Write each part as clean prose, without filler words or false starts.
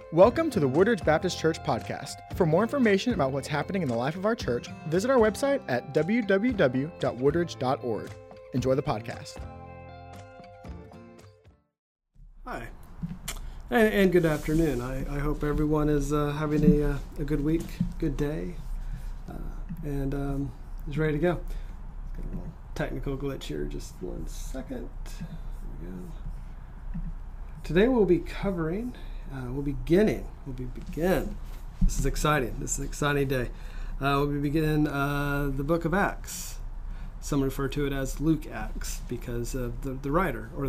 Welcome to the Woodridge Baptist Church podcast. For more information about what's happening in the life of our church, visit our website at www.woodridge.org. Enjoy the podcast. Hi, and good afternoon. I hope everyone is having a good week, good day, and is ready to go. Got a little technical glitch here, just 1 second. There we go. Today we'll be covering, we'll begin. This is exciting. This is an exciting day. We'll be beginning the book of Acts. Some refer to it as Luke Acts because of the writer, or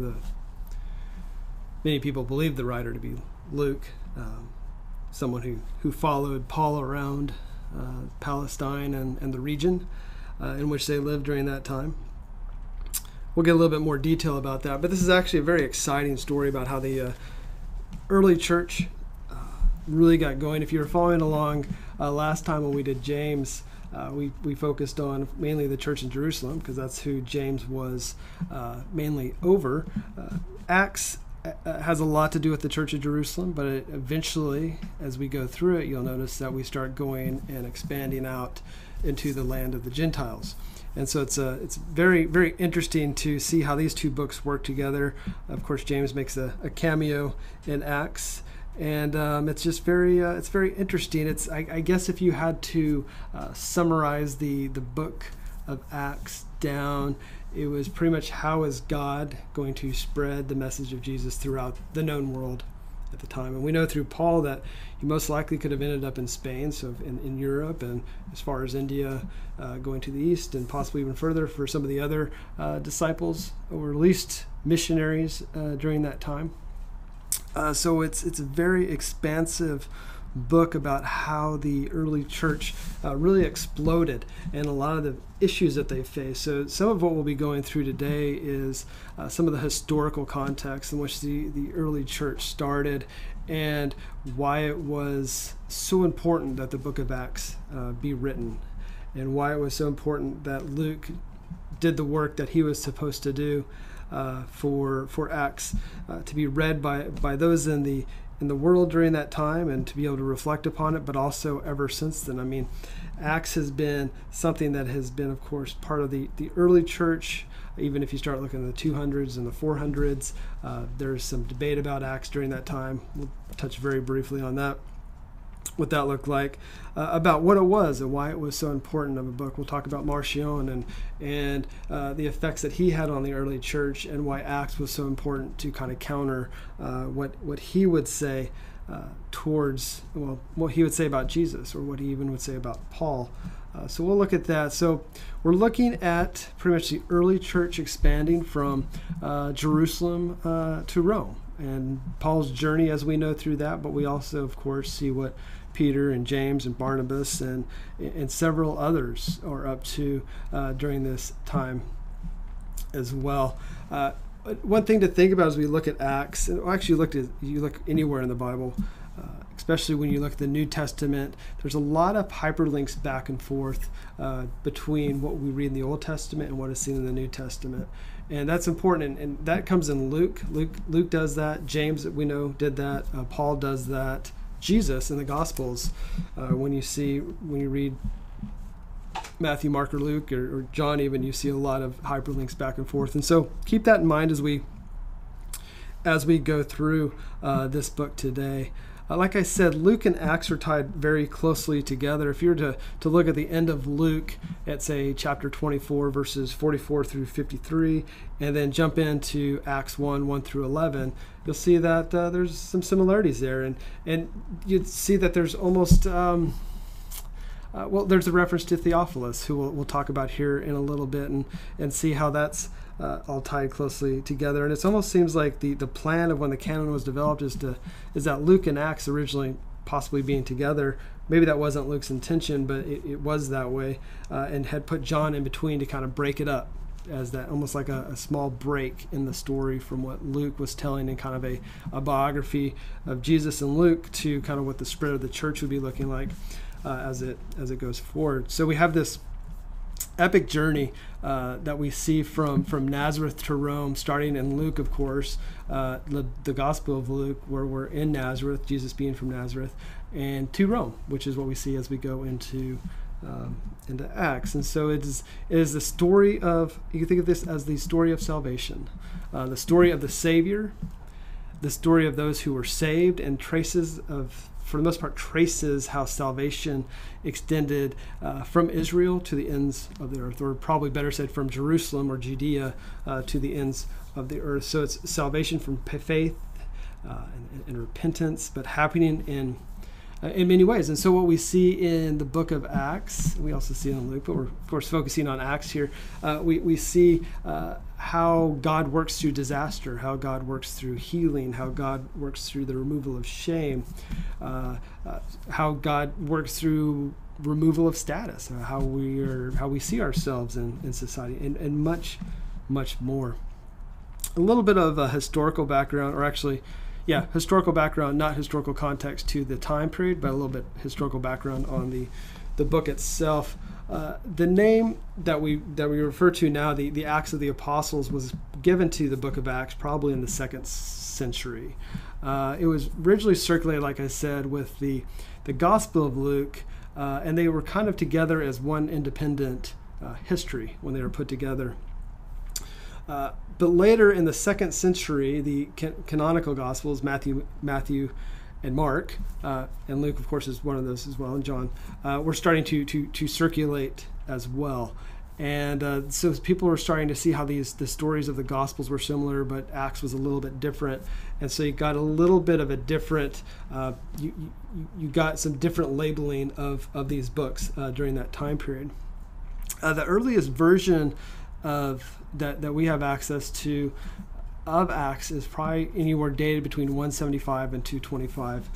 many people believe the writer to be Luke, someone who followed Paul around Palestine and the region in which they lived during that time. We'll get a little bit more detail about that, but this is actually a very exciting story about how the early church really got going. If you were following along last time when we did James, we focused on mainly the church in Jerusalem because that's who James was mainly over. Acts has a lot to do with the church of Jerusalem, but eventually, as we go through it, you'll notice that we start going and expanding out into the land of the Gentiles. And so it's very, very interesting to see how these two books work together. Of course, James makes a cameo in Acts, and it's just very interesting. I guess if you had to summarize the book of Acts down, it was pretty much how is God going to spread the message of Jesus throughout the known world at the time. And we know through Paul that he most likely could have ended up in Spain, so in Europe, and as far as India, going to the east, and possibly even further for some of the other disciples, or at least missionaries during that time. So it's a very expansive book about how the early church really exploded and a lot of the issues that they faced. So some of what we'll be going through today is some of the historical context in which the early church started and why it was so important that the book of Acts be written, and why it was so important that Luke did the work that he was supposed to do for Acts to be read by those in the world during that time and to be able to reflect upon it, but also ever since then. I mean, Acts has been something that has been, of course, part of the early church. Even if you start looking at the 200s and the 400s, there's some debate about Acts during that time. We'll touch very briefly on that, what that looked like, about what it was and why it was so important of a book. We'll talk about Marcion and the effects that he had on the early church, and why Acts was so important to kind of counter what he would say towards, well, what he would say about Jesus, or what he even would say about Paul. So we'll look at that. So we're looking at pretty much the early church expanding from Jerusalem to Rome, and Paul's journey as we know through that, but we also, of course, see what Peter and James and Barnabas and several others are up to during this time as well. One thing to think about as we look at Acts, and actually you look anywhere in the Bible, especially when you look at the New Testament, there's a lot of hyperlinks back and forth between what we read in the Old Testament and what is seen in the New Testament. And that's important, and that comes in Luke. Luke does that. James, we know, did that. Paul does that. Jesus in the Gospels, when you read Matthew, Mark, or Luke, or John even, you see a lot of hyperlinks back and forth. And so keep that in mind as we go through this book today. Like I said, Luke and Acts are tied very closely together. If you were to look at the end of Luke at, say, chapter 24, verses 44 through 53, and then jump into Acts 1 through 11, you'll see that there's some similarities there. And you'd see that there's almost, there's a reference to Theophilus, who we'll talk about here in a little bit, and see how that's all tied closely together. And it almost seems like the plan of when the canon was developed is that Luke and Acts originally possibly being together. Maybe that wasn't Luke's intention, but it was that way, and had put John in between to kind of break it up, as that almost like a small break in the story from what Luke was telling in kind of a biography of Jesus and Luke to kind of what the spread of the church would be looking like as it goes forward. So we have this epic journey that we see from Nazareth to Rome, starting in Luke, of course, the Gospel of Luke, where we're in Nazareth, Jesus being from Nazareth, and to Rome, which is what we see as we go into Acts. And so it is the story of, you can think of this as the story of salvation, the story of the Savior, the story of those who were saved, and traces of, for the most part, traces how salvation extended from Israel to the ends of the earth, or probably better said, from Jerusalem or Judea to the ends of the earth. So it's salvation from faith and repentance, but happening in many ways. And so what we see in the book of Acts, we also see it in Luke, but we're of course focusing on Acts here. We see how God works through disaster, how God works through healing, how God works through the removal of shame, how God works through removal of status, how we see ourselves in society, and much, much more. A little bit of a historical background, or actually, historical background, not historical context to the time period, but a little bit historical background on the book itself. The name that we refer to now, the Acts of the Apostles, was given to the book of Acts probably in the 2nd century. It was originally circulated, like I said, with the Gospel of Luke, and they were kind of together as one independent history when they were put together. But later in the 2nd century, the canonical Gospels, Matthew, and Mark, and Luke, of course, is one of those as well, and John, were starting to circulate as well. And so people were starting to see how the stories of the Gospels were similar, but Acts was a little bit different. And so you got a little bit of a different, you got some different labeling of these books during that time period. The earliest version of that we have access to of Acts is probably anywhere dated between 175 and 225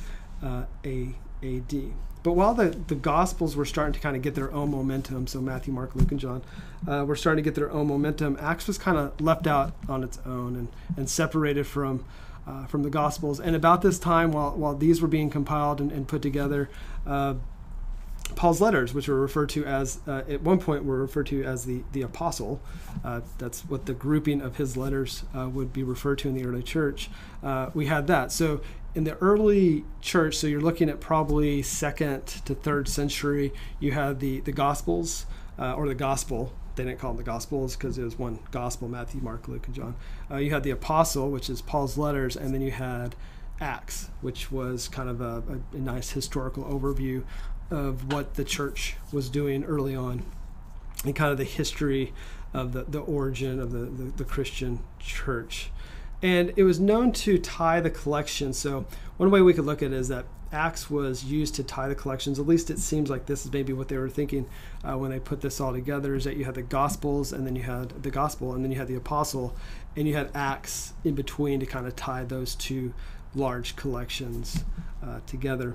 AD. But while the Gospels were starting to kind of get their own momentum, so Matthew, Mark, Luke, and John were starting to get their own momentum, Acts was kind of left out on its own and separated from the Gospels. And about this time, while these were being compiled and put together, Paul's letters, which were referred to as, at one point were referred to as the apostle. That's what the grouping of his letters would be referred to in the early church. We had that. So in the early church, so you're looking at probably 2nd to 3rd century, you had the Gospels, or the Gospel. They didn't call them the Gospels because it was one Gospel, Matthew, Mark, Luke, and John. You had the apostle, which is Paul's letters, and then you had Acts, which was kind of a nice historical overview of what the church was doing early on, and kind of the history of the origin of the Christian church. And it was known to tie the collection. So one way we could look at it is that Acts was used to tie the collections. At least it seems like this is maybe what they were thinking when they put this all together, is that you had the Gospels, and then you had the Gospel, and then you had the Apostle, and you had Acts in between to kind of tie those two large collections together.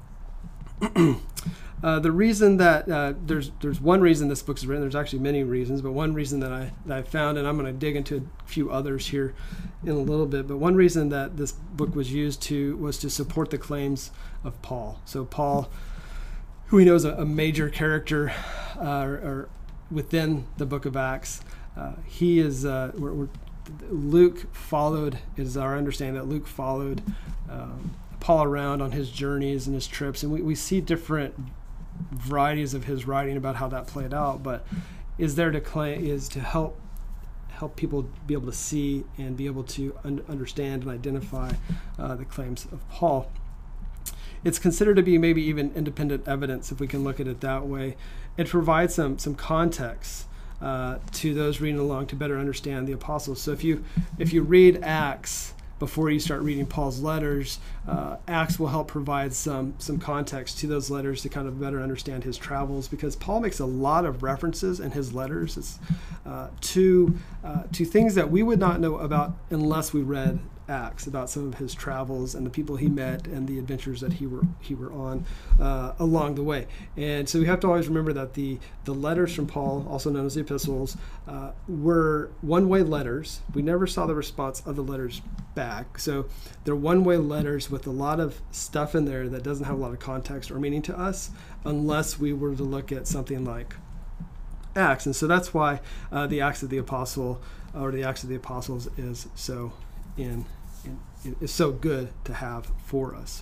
The reason that there's one reason this book is written, there's actually many reasons, but one reason that I found, and I'm going to dig into a few others here in a little bit, but one reason that this book was used was to support the claims of Paul. So Paul, who we know is a major character or within the book of Acts, he is Luke followed. It is our understanding that Luke followed Paul around on his journeys and his trips, and we see different varieties of his writing about how that played out, but is to help people be able to see and be able to understand and identify the claims of Paul. It's considered to be maybe even independent evidence, if we can look at it that way. It provides some context to those reading along to better understand the apostles. So if you read Acts before you start reading Paul's letters, Acts will help provide some context to those letters to kind of better understand his travels, because Paul makes a lot of references in his letters to things that we would not know about unless we read Acts, about some of his travels and the people he met and the adventures that he were on along the way. And so we have to always remember that the letters from Paul, also known as the epistles, were one-way letters. We never saw the response of the letters back. So they're one-way letters with a lot of stuff in there that doesn't have a lot of context or meaning to us unless we were to look at something like Acts. And so that's why the Acts of the Apostle or the Acts of the Apostles is so is so good to have for us.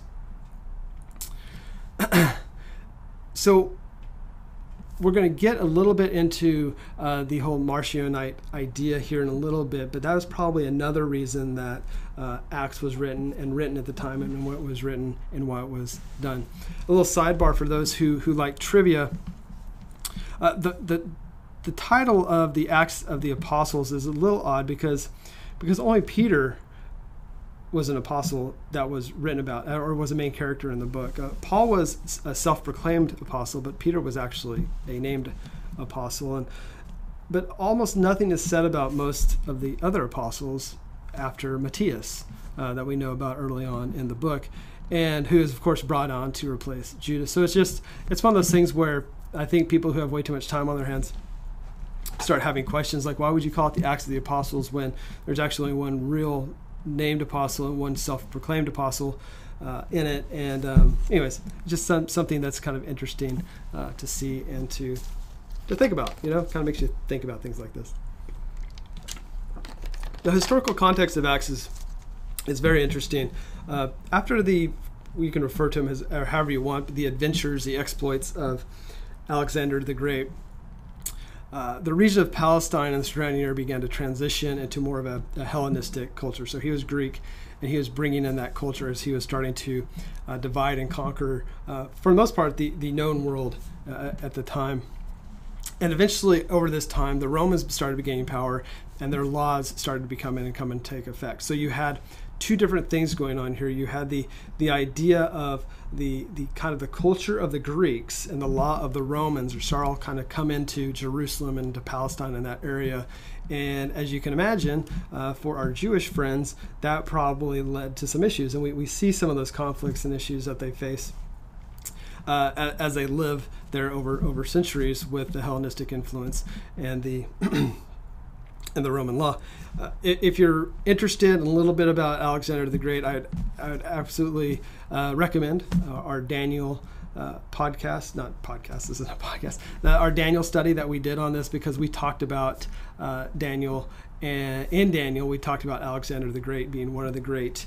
So we're going to get a little bit into the whole Marcionite idea here in a little bit, but that was probably another reason that Acts was written at the time and when it was written and why it was done. A little sidebar for those who like trivia. The title of the Acts of the Apostles is a little odd because only Peter was an apostle that was written about or was a main character in the book. Paul was a self-proclaimed apostle, but Peter was actually a named apostle. But almost nothing is said about most of the other apostles after Matthias that we know about early on in the book, and who is, of course, brought on to replace Judas. So it's one of those things where I think people who have way too much time on their hands start having questions like, why would you call it the Acts of the Apostles when there's actually one real named apostle and one self-proclaimed apostle in it? And anyways, just something that's kind of interesting to see and to think about, kind of makes you think about things like this. The historical context of Acts is very interesting. After you can refer to him as, or however you want, the adventures, the exploits of Alexander the Great, the region of Palestine and the surrounding area began to transition into more of a Hellenistic culture. So he was Greek, and he was bringing in that culture as he was starting to divide and conquer, for the most part, the known world at the time. And eventually, over this time, the Romans started gaining power, and their laws started to come and take effect. So you had two different things going on here. You had the idea of the kind of the culture of the Greeks and the law of the Romans, which all kind of come into Jerusalem and to Palestine in that area. And as you can imagine, for our Jewish friends, that probably led to some issues. And we see some of those conflicts and issues that they face as they live there over centuries with the Hellenistic influence and the and the Roman law. If you're interested in a little bit about Alexander the Great, I would absolutely recommend our Daniel podcast. Not podcast, this isn't a podcast. Our Daniel study that we did on this, because we talked about Daniel, and in Daniel we talked about Alexander the Great being one of the great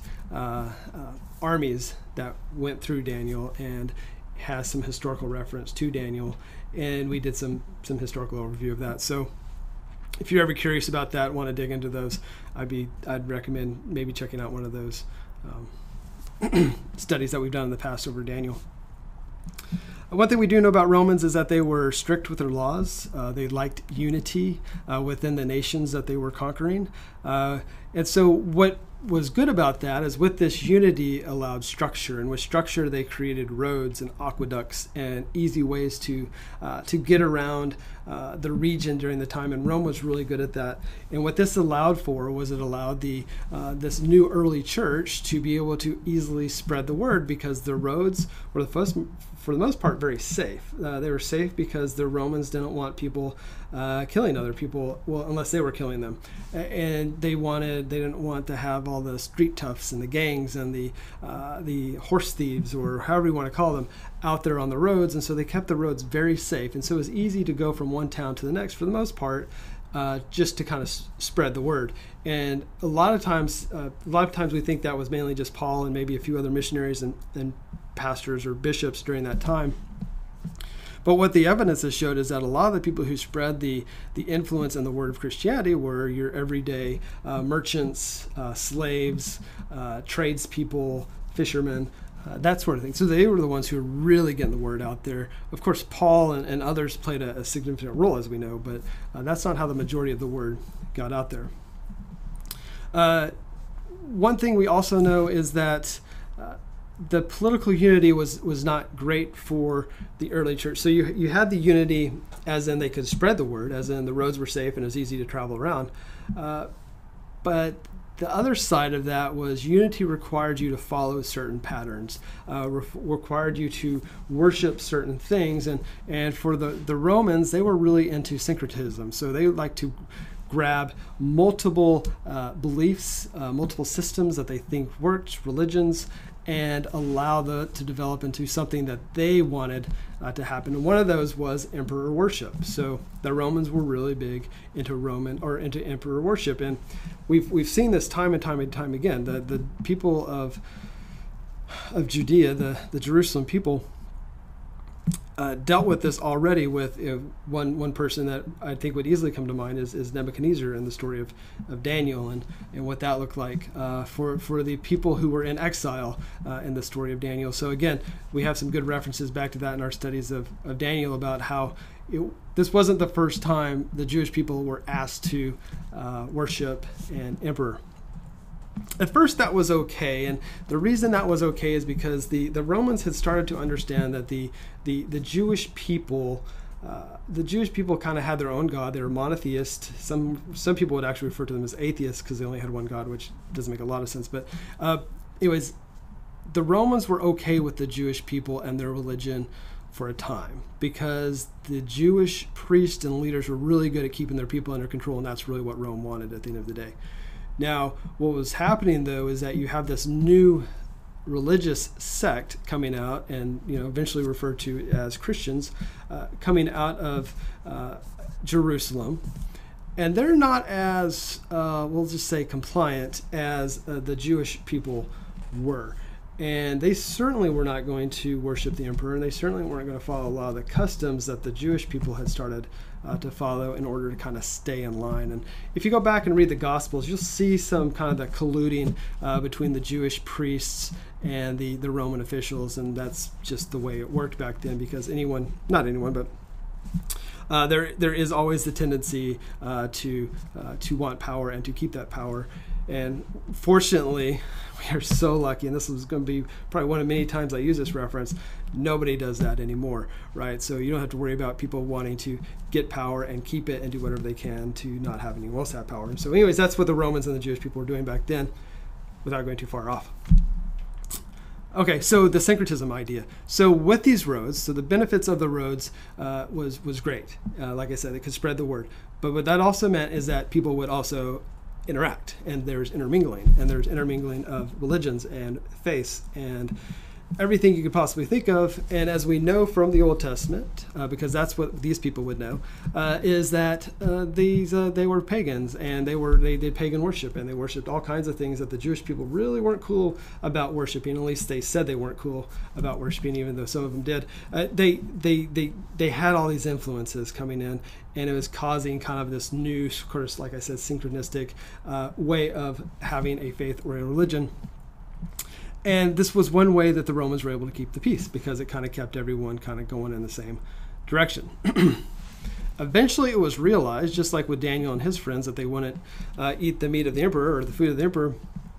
armies that went through Daniel and has some historical reference to Daniel, and we did some historical overview of that. So if you're ever curious about that, want to dig into those, I'd recommend maybe checking out one of those studies that we've done in the past over Daniel. One thing we do know about Romans is that they were strict with their laws. They liked unity within the nations that they were conquering. And so what was good about that is with this unity allowed structure, and with structure they created roads and aqueducts and easy ways to get around the region during the time, and Rome was really good at that. And what this allowed for was it allowed this new early church to be able to easily spread the word, because the roads were for the most part very safe. They were safe because the Romans didn't want people killing other people, well, unless they were killing them, and they didn't want to have all the street toughs and the gangs and the horse thieves, or however you want to call them, out there on the roads. And so they kept the roads very safe, and so it was easy to go from one town to the next for the most part, just to kind of spread the word. And a lot of times we think that was mainly just Paul and maybe a few other missionaries and pastors or bishops during that time. But what the evidence has showed is that a lot of the people who spread the influence and the word of Christianity were your everyday merchants, slaves, tradespeople, fishermen, that sort of thing. So they were the ones who were really getting the word out there. Of course, Paul and others played a significant role, as we know, but that's not how the majority of the word got out there. One thing we also know is that the political unity was not great for the early church. So you had the unity as in they could spread the word, as in the roads were safe and it was easy to travel around. But the other side of that was unity required you to follow certain patterns, required you to worship certain things. And for the Romans, they were really into syncretism. So they like to grab multiple beliefs, multiple systems that they think worked, religions, and allow to develop into something that they wanted to happen. And one of those was emperor worship. So the Romans were really big into into emperor worship, and we've seen this time and time and time again. The people of Judea, the Jerusalem people, dealt with this already with one person that I think would easily come to mind is Nebuchadnezzar in the story of Daniel and what that looked like for the people who were in exile in the story of Daniel. So again, we have some good references back to that in our studies of Daniel about how this wasn't the first time the Jewish people were asked to worship an emperor. At first that was okay, and the reason that was okay is because the Romans had started to understand that the Jewish people kind of had their own god. They were monotheist. Some people would actually refer to them as atheists because they only had one god, which doesn't make a lot of sense. But anyways, the Romans were okay with the Jewish people and their religion for a time because the Jewish priests and leaders were really good at keeping their people under control, and that's really what Rome wanted at the end of the day. Now, what was happening, though, is that you have this new religious sect coming out and, eventually referred to as Christians, coming out of Jerusalem. And they're not as, we'll just say, compliant as the Jewish people were. And they certainly were not going to worship the emperor, and they certainly weren't going to follow a lot of the customs that the Jewish people had started to follow in order to kind of stay in line. And if you go back and read the Gospels, you'll see some kind of the colluding between the Jewish priests and the Roman officials, and that's just the way it worked back then because not anyone, but there is always the tendency to want power and to keep that power. And fortunately, we are so lucky, and this is going to be probably one of many times I use this reference, nobody does that anymore, right? So you don't have to worry about people wanting to get power and keep it and do whatever they can to not have anyone else have power. And so anyways, that's what the Romans and the Jewish people were doing back then without going too far off. Okay, so the syncretism idea. So with these roads, so the benefits of the roads was great. Like I said, it could spread the word. But what that also meant is that people would also interact, and there's intermingling of religions and faiths and everything you could possibly think of. And as we know from the Old Testament, because that's what these people would know, is that they were pagans, and they did pagan worship, and they worshipped all kinds of things that the Jewish people really weren't cool about worshiping. At least they said they weren't cool about worshiping, even though some of them did. They had all these influences coming in, and it was causing kind of this new, of course, like I said, synchronistic way of having a faith or a religion. And this was one way that the Romans were able to keep the peace because it kind of kept everyone kind of going in the same direction. Eventually, it was realized, just like with Daniel and his friends, that they wouldn't eat the meat of the emperor or the food of the emperor.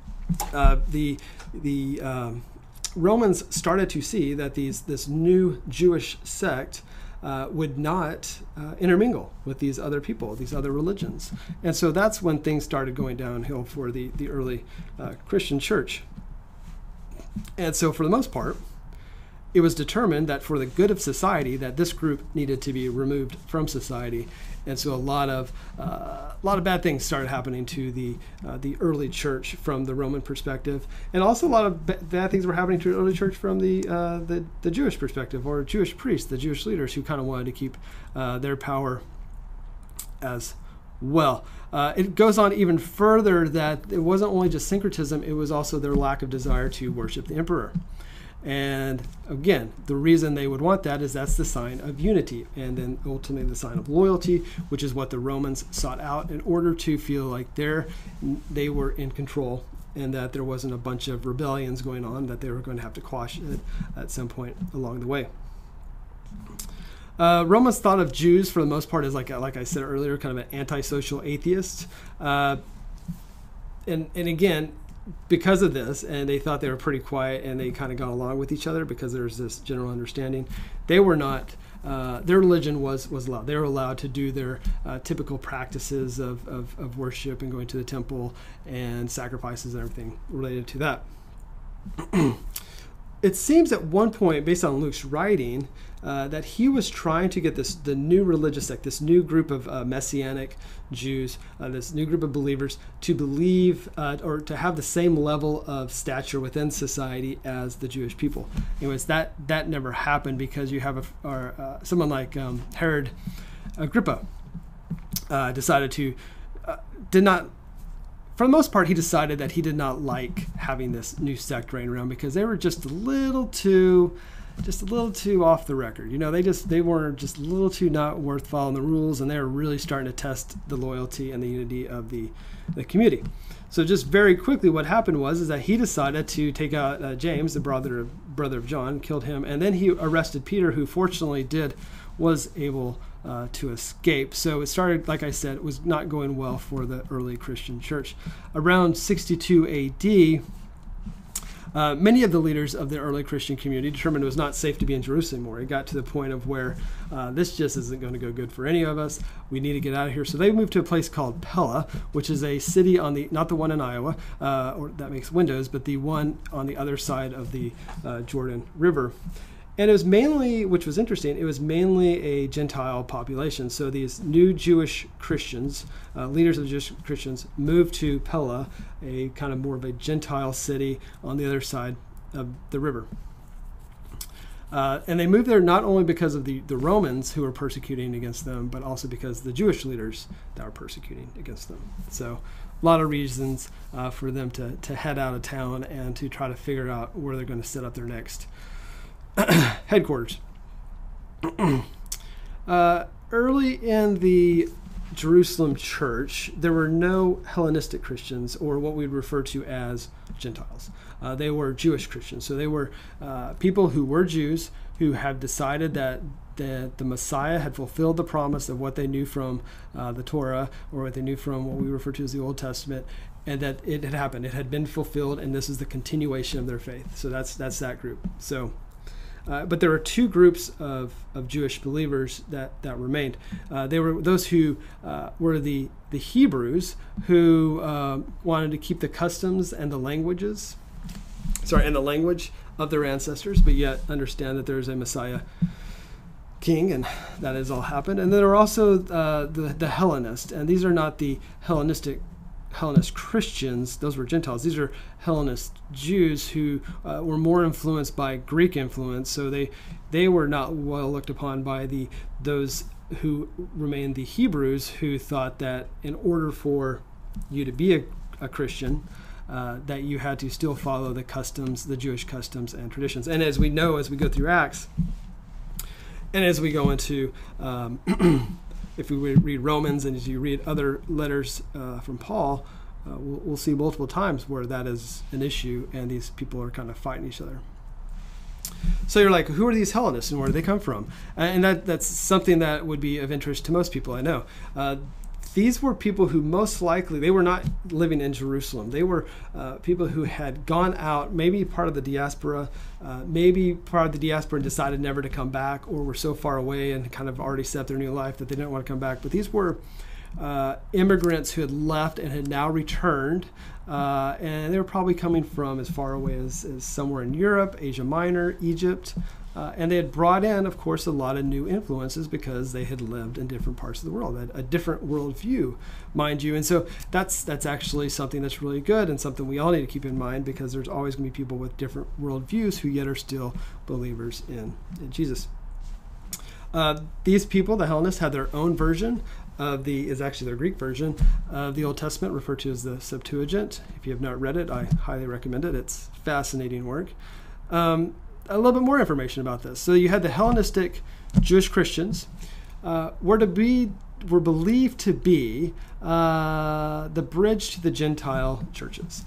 The Romans started to see that this new Jewish sect would not intermingle with these other people, these other religions. And so that's when things started going downhill for the early Christian church. And so for the most part, it was determined that for the good of society, that this group needed to be removed from society. And so a lot of bad things started happening to the early church from the Roman perspective, and also a lot of bad things were happening to the early church from the Jewish perspective, or Jewish priests, the Jewish leaders who kind of wanted to keep their power as well. It goes on even further that it wasn't only just syncretism, it was also their lack of desire to worship the emperor. And again, the reason they would want that is that's the sign of unity, and then ultimately the sign of loyalty, which is what the Romans sought out in order to feel like they were in control, and that there wasn't a bunch of rebellions going on that they were going to have to quash it at some point along the way. Romans thought of Jews for the most part as like I said earlier, kind of an antisocial atheist, and again, because of this, and they thought they were pretty quiet and they kind of got along with each other because there's this general understanding. They were not. Their religion was allowed. They were allowed to do their typical practices of worship and going to the temple and sacrifices and everything related to that. It seems at one point, based on Luke's writing, that he was trying to get the new religious sect, this new group of Messianic Jews, this new group of believers to believe or to have the same level of stature within society as the Jewish people. Anyways, that never happened because you have someone like Herod Agrippa decided to for the most part, he decided that he did not like having this new sect reign around because they were just a little too off the record. They were just a little too not worth following the rules, and they were really starting to test the loyalty and the unity of the community. So just very quickly, what happened is that he decided to take out James, the brother of John, killed him, and then he arrested Peter, who fortunately was able to escape. So it started, like I said, it was not going well for the early Christian church. Around 62 A.D., many of the leaders of the early Christian community determined it was not safe to be in Jerusalem anymore. It got to the point of where this just isn't going to go good for any of us. We need to get out of here. So they moved to a place called Pella, which is a city not the one in Iowa, or that makes windows, but the one on the other side of the Jordan River. And it was mainly, which was interesting, it was mainly a Gentile population. So these new Jewish Christians, leaders of Jewish Christians, moved to Pella, a kind of more of a Gentile city on the other side of the river. And they moved there not only because of the Romans who were persecuting against them, but also because of the Jewish leaders that were persecuting against them. So a lot of reasons for them to head out of town and to try to figure out where they're going to set up their next headquarters. Early in the Jerusalem church, there were no Hellenistic Christians, or what we'd refer to as Gentiles. They were Jewish Christians. So they were people who were Jews who had decided that the Messiah had fulfilled the promise of what they knew from the Torah, or what they knew from what we refer to as the Old Testament, and that it had happened. It had been fulfilled, and this is the continuation of their faith. So that's that group. So. But there were two groups of Jewish believers that remained. They were those who were the Hebrews, who wanted to keep the customs and the language of their ancestors, but yet understand that there is a Messiah king, and that has all happened. And then there are also the Hellenists, and these are not the Hellenist Christians. Those were Gentiles. These are Hellenist Jews who were more influenced by Greek influence, so they were not well looked upon by those who remained the Hebrews, who thought that in order for you to be a Christian, that you had to still follow the Jewish customs and traditions. And as we know, as we go through Acts, and as we go into if we read Romans, and as you read other letters from Paul, we'll see multiple times where that is an issue and these people are kind of fighting each other. So you're like, who are these Hellenists and where do they come from? And that's something that would be of interest to most people, I know. These were people who most likely, they were not living in Jerusalem. They were people who had gone out, maybe part of the diaspora, and decided never to come back, or were so far away and kind of already set their new life that they didn't want to come back. But these were immigrants who had left and had now returned, and they were probably coming from as far away as somewhere in Europe, Asia Minor, Egypt. And they had brought in, of course, a lot of new influences because they had lived in different parts of the world, a different worldview, mind you. And so that's actually something that's really good and something we all need to keep in mind, because there's always going to be people with different worldviews who yet are still believers in Jesus. These people, the Hellenists, had their own version is actually their Greek version of the Old Testament, referred to as the Septuagint. If you have not read it, I highly recommend it. It's fascinating work. A little bit more information about this. So you had the Hellenistic Jewish Christians were believed to be the bridge to the Gentile churches.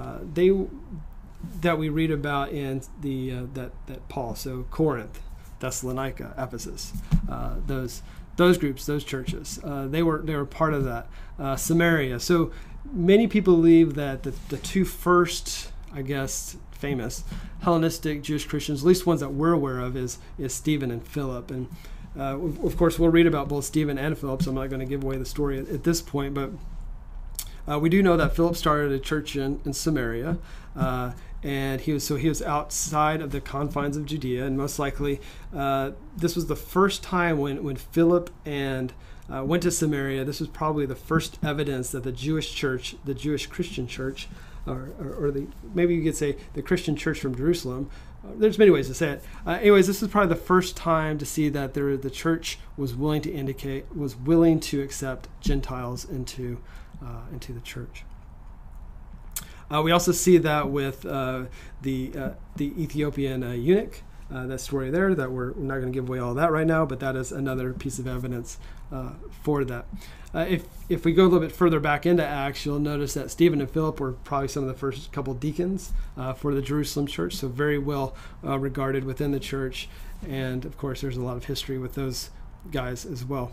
That we read about in that Paul. So Corinth, Thessalonica, Ephesus, those groups, those churches, they were part of that. Samaria. So many people believe that the two first, I guess, famous Hellenistic Jewish Christians, at least ones that we're aware of, is Stephen and Philip. And of course, we'll read about both Stephen and Philip, so I'm not going to give away the story at this point, but we do know that Philip started a church in Samaria, and he was outside of the confines of Judea, and most likely this was the first time when Philip and went to Samaria. This was probably the first evidence that the Jewish church, the Jewish Christian church, or maybe you could say the Christian church from Jerusalem. There's many ways to say it. Anyways, this is probably the first time to see that the church was willing to accept Gentiles into the church. We also see that with the Ethiopian eunuch. That story there, that we're not going to give away all that right now, but that is another piece of evidence for that. If we go a little bit further back into Acts, you'll notice that Stephen and Philip were probably some of the first couple deacons for the Jerusalem church, so very well regarded within the church. And of course, there's a lot of history with those guys as well.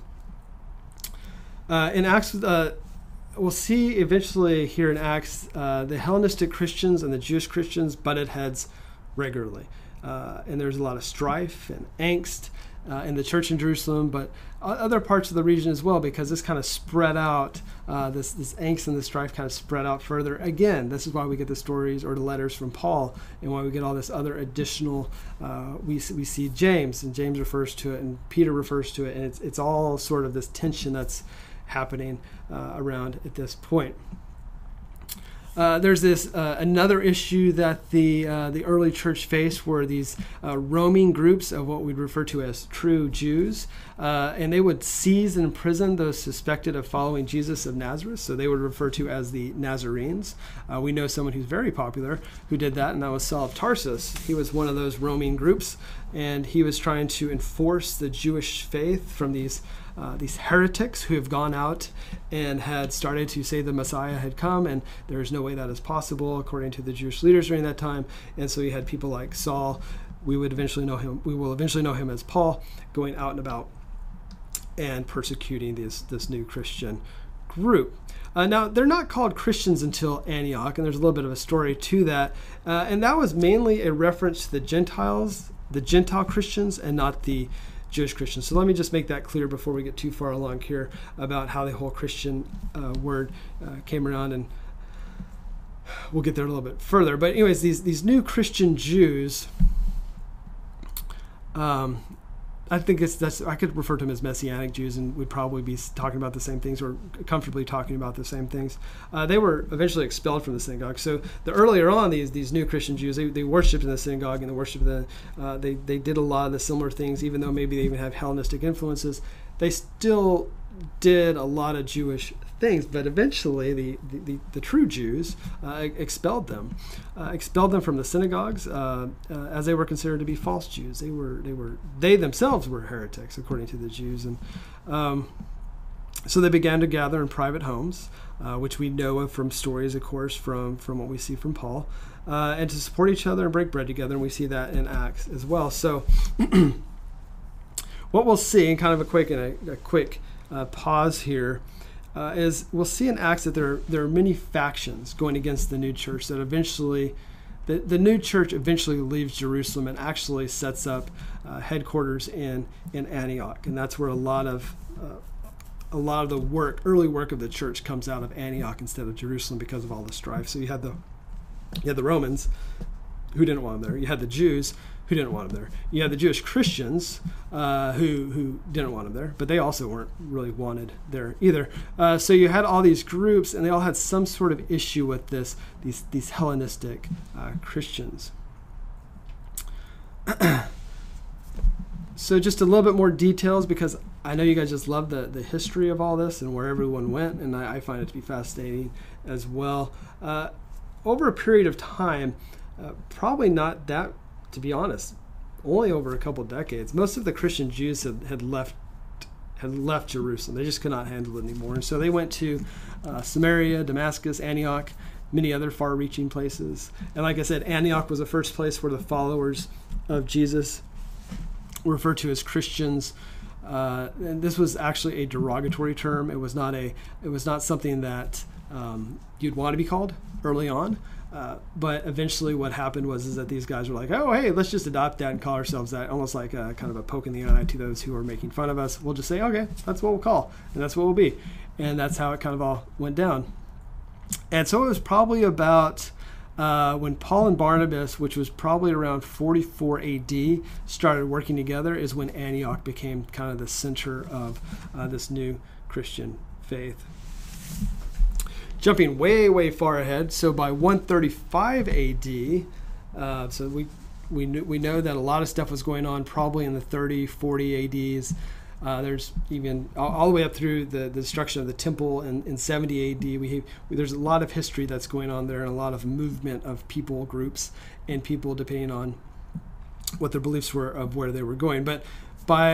In Acts, we'll see eventually here in Acts, the Hellenistic Christians and the Jewish Christians butted heads regularly. And there's a lot of strife and angst in the church in Jerusalem, but other parts of the region as well, because this kind of spread out, this angst and the strife kind of spread out further. Again, this is why we get the stories or the letters from Paul, and why we get all this other additional, we see James, and James refers to it, and Peter refers to it, and it's all sort of this tension that's happening around at this point. There's this another issue that the early church faced were these roaming groups of what we'd refer to as true Jews, and they would seize and imprison those suspected of following Jesus of Nazareth. So they would refer to as the Nazarenes. We know someone who's very popular who did that, and that was Saul of Tarsus. He was one of those roaming groups, and he was trying to enforce the Jewish faith from these heretics who have gone out and had started to say the Messiah had come, and there's no way that is possible according to the Jewish leaders during that time. And so you had people like Saul. We will eventually know him as Paul, going out and about and persecuting this new Christian group. Now, they're not called Christians until Antioch, and there's a little bit of a story to that. And that was mainly a reference to the Gentiles, the Gentile Christians, and not the Jewish Christians. So let me just make that clear before we get too far along here about how the whole Christian word came around, and we'll get there a little bit further. But anyways, these new Christian Jews, I think I could refer to them as Messianic Jews, and we'd probably be talking about the same things, or comfortably talking about the same things. They were eventually expelled from the synagogue. So earlier on, these new Christian Jews, they worshipped in the synagogue, and they did a lot of the similar things, even though maybe they even have Hellenistic influences. They still did a lot of Jewish things, but eventually the true Jews expelled them from the synagogues as they were considered to be false Jews. They themselves were heretics according to the Jews, and so they began to gather in private homes, which we know of from stories, of course, from what we see from Paul, and to support each other and break bread together, and we see that in Acts as well. So what we'll see, in kind of a quick pause here, is we'll see in Acts that there are many factions going against the new church, that eventually the new church eventually leaves Jerusalem and actually sets up headquarters in Antioch, and that's where a lot of the early work of the church comes out of Antioch instead of Jerusalem, because of all the strife. So you had the Romans who didn't want them there. You had the Jews who didn't want them there. You had the Jewish Christians who didn't want them there, but they also weren't really wanted there either. So you had all these groups, and they all had some sort of issue with these Hellenistic Christians. So just a little bit more details, because I know you guys just love the history of all this and where everyone went, and I find it to be fascinating as well. Over a period of time, probably not that, to be honest, only over a couple decades, most of the Christian Jews had left Jerusalem. They just could not handle it anymore. And so they went to Samaria, Damascus, Antioch, many other far-reaching places. And like I said, Antioch was the first place where the followers of Jesus were referred to as Christians. And this was actually a derogatory term. It was not something that you'd want to be called early on. But eventually what happened was that these guys were like, oh, hey, let's just adopt that and call ourselves that, almost like a kind of a poke in the eye to those who are making fun of us. We'll just say, okay, that's what we'll call, and that's what we'll be. And that's how it kind of all went down. And so it was probably about when Paul and Barnabas, which was probably around 44 AD, started working together, is when Antioch became kind of the center of this new Christian faith. Jumping way, way far ahead, so by 135 AD, so we know that a lot of stuff was going on probably in the 30, 40 ADs. There's even all the way up through the destruction of the temple in 70 AD. There's a lot of history that's going on there, and a lot of movement of people groups and people depending on what their beliefs were of where they were going. But by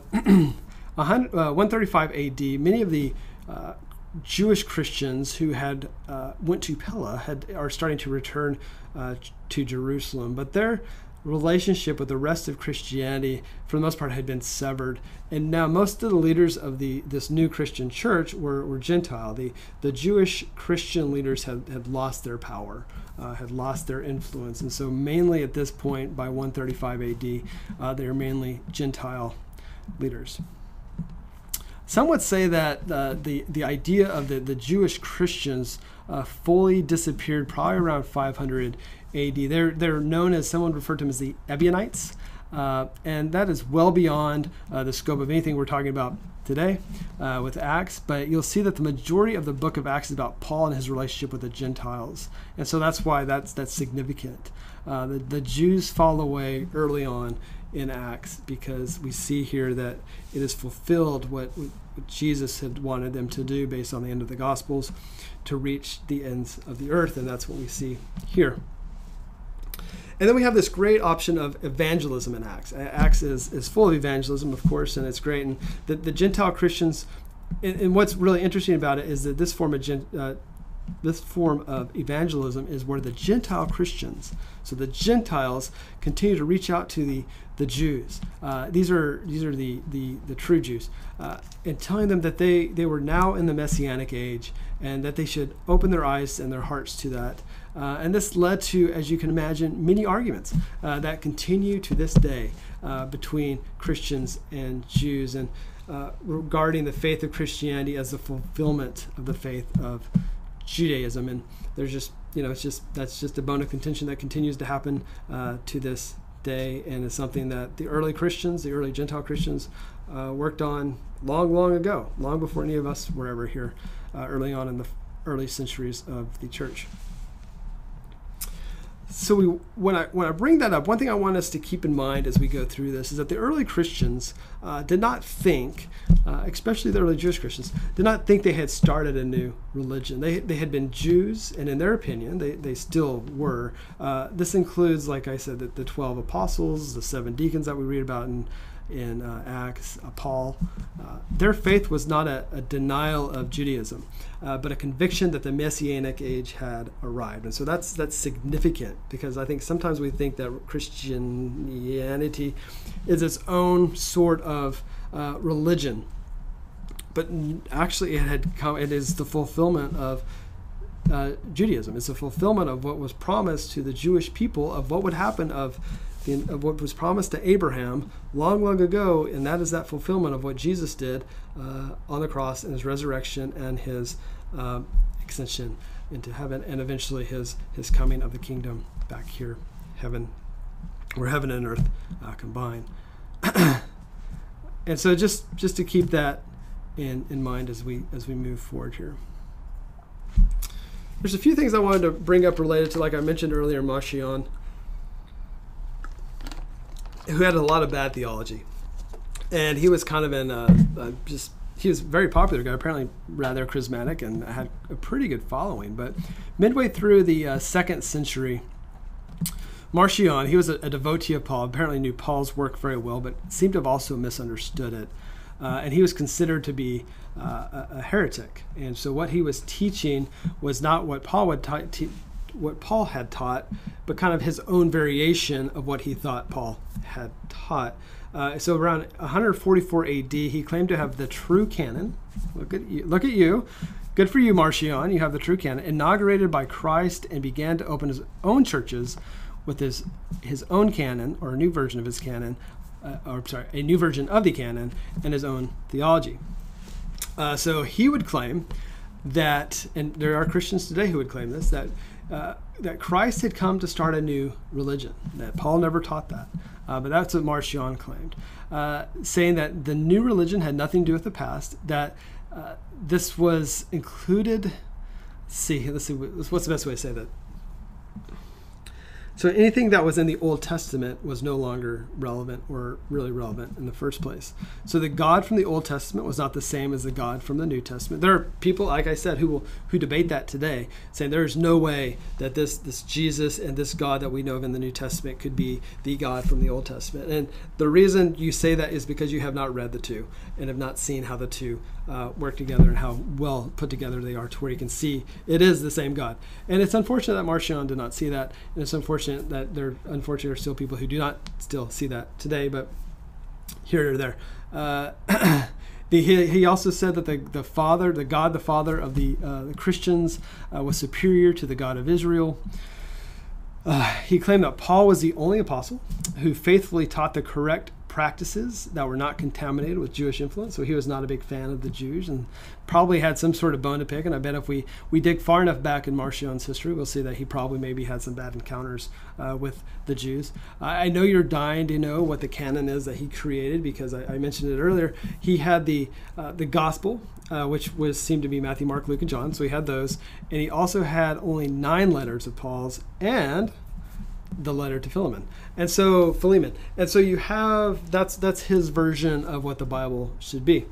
135 AD, many of the Jewish Christians who had went to Pella are starting to return to Jerusalem, but their relationship with the rest of Christianity, for the most part, had been severed. And now most of the leaders of this new Christian church were Gentile. The Jewish Christian leaders had lost their power, had lost their influence. And so mainly at this point, by 135 AD, they are mainly Gentile leaders. Some would say that the idea of the Jewish Christians fully disappeared probably around 500 AD. They're known as, someone referred to them as the Ebionites, and that is well beyond the scope of anything we're talking about today with Acts. But you'll see that the majority of the book of Acts is about Paul and his relationship with the Gentiles, and so that's why that's significant. The Jews fall away early on in Acts because we see here that it is fulfilled what Jesus had wanted them to do based on the end of the Gospels, to reach the ends of the earth, and that's what we see here. And then we have this great option of evangelism in Acts. Acts is full of evangelism, of course, and it's great. And the Gentile Christians, and what's really interesting about it is that this form of evangelism is where the Gentile Christians, so the Gentiles, continue to reach out to the Jews. These are the true Jews, and telling them that they were now in the Messianic age and that they should open their eyes and their hearts to that. And this led to, as you can imagine, many arguments that continue to this day between Christians and Jews, and regarding the faith of Christianity as the fulfillment of the faith of Judaism. And there's just, that's just a bone of contention that continues to happen to this day, and is something that the early Christians, the early Gentile Christians, worked on long ago, long before any of us were ever here, early on in the early centuries of the church. So when I bring that up, one thing I want us to keep in mind as we go through this is that the early Christians did not think, especially the early Jewish Christians, did not think they had started a new religion. They had been Jews, and in their opinion, they still were. This includes, like I said, the 12 apostles, the 7 deacons that we read about in Acts, Paul. Their faith was not a denial of Judaism, but a conviction that the Messianic age had arrived. And so that's significant, because I think sometimes we think that Christianity is its own sort of religion, but actually it is the fulfillment of Judaism. It's a fulfillment of what was promised to the Jewish people, of what would happen of what was promised to Abraham long ago, and that is that fulfillment of what Jesus did on the cross, and his resurrection, and his ascension into heaven, and eventually his coming of the kingdom back here, heaven, where heaven and earth combine. And so just to keep that in mind as we move forward here. There's a few things I wanted to bring up related to, like I mentioned earlier, Marcion, who had a lot of bad theology. And he was kind of he was a very popular guy, apparently rather charismatic, and had a pretty good following. But midway through the 2nd century, Marcion, he was a devotee of Paul, apparently knew Paul's work very well, but seemed to have also misunderstood it. And he was considered to be a heretic. And so what he was teaching was not what Paul had taught, but kind of his own variation of what he thought Paul had taught. So around 144 AD, he claimed to have the true canon. Look at you. Good for you, Marcion. You have the true canon, inaugurated by Christ, and began to open his own churches with his own canon, or a new version of his canon, a new version of the canon, and his own theology. So he would claim that, and there are Christians today who would claim this, that that Christ had come to start a new religion. That Paul never taught that, but that's what Marcion claimed, saying that the new religion had nothing to do with the past. That this was included. Let's see. What's the best way to say that? So anything that was in the Old Testament was no longer relevant or really relevant in the first place. So the God from the Old Testament was not the same as the God from the New Testament. There are people, like I said, who debate that today, saying there is no way that this Jesus and this God that we know of in the New Testament could be the God from the Old Testament. And the reason you say that is because you have not read the two and have not seen how the two work together and how well put together they are to where you can see it is the same God. And it's unfortunate that Marcion did not see that, and it's unfortunate that there are still people who do not still see that today, but here or there. He also said that the Father of the Christians was superior to the God of Israel. He claimed that Paul was the only apostle who faithfully taught the correct practices that were not contaminated with Jewish influence. So he was not a big fan of the Jews and probably had some sort of bone to pick. And I bet if we dig far enough back in Marcion's history, we'll see that he probably maybe had some bad encounters with the Jews. I know you're dying to know what the canon is that he created, because I mentioned it earlier. He had the gospel, which seemed to be Matthew, Mark, Luke, and John. So he had those. And he also had only 9 letters of Paul's and the letter to Philemon. And so you have, that's his version of what the Bible should be.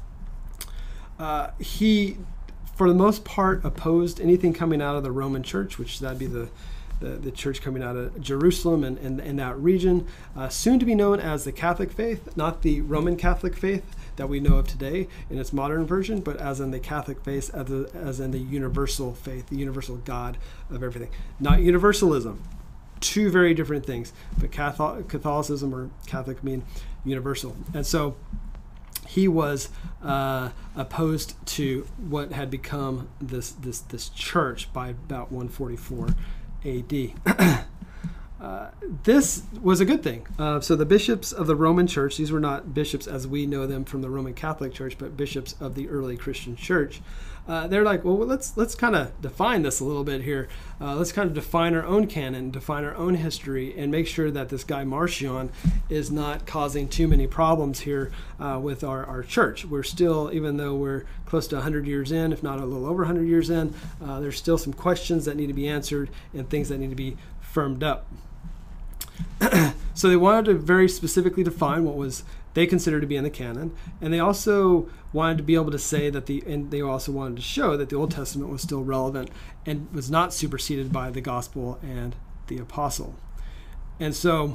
He, for the most part, opposed anything coming out of the Roman Church, which that'd be the church coming out of Jerusalem and in that region, soon to be known as the Catholic faith, not the Roman Catholic faith that we know of today in its modern version, but as in the Catholic faith, as in the universal faith, the universal God of everything. Not universalism. Two very different things, but Catholicism or Catholic mean universal. And so he was opposed to what had become this church by about 144 AD. This was a good thing. So the bishops of the Roman Church, these were not bishops as we know them from the Roman Catholic Church, but bishops of the early Christian church. They're like, well, let's kind of define this a little bit here. Let's kind of define our own canon, define our own history, and make sure that this guy Marcion is not causing too many problems here with our church. We're still, even though we're close to 100 years in, if not a little over 100 years in, there's still some questions that need to be answered and things that need to be firmed up. So they wanted to very specifically define what was they considered to be in the canon, and they also wanted to be able to say that they also wanted to show that the Old Testament was still relevant and was not superseded by the gospel and the apostle. And so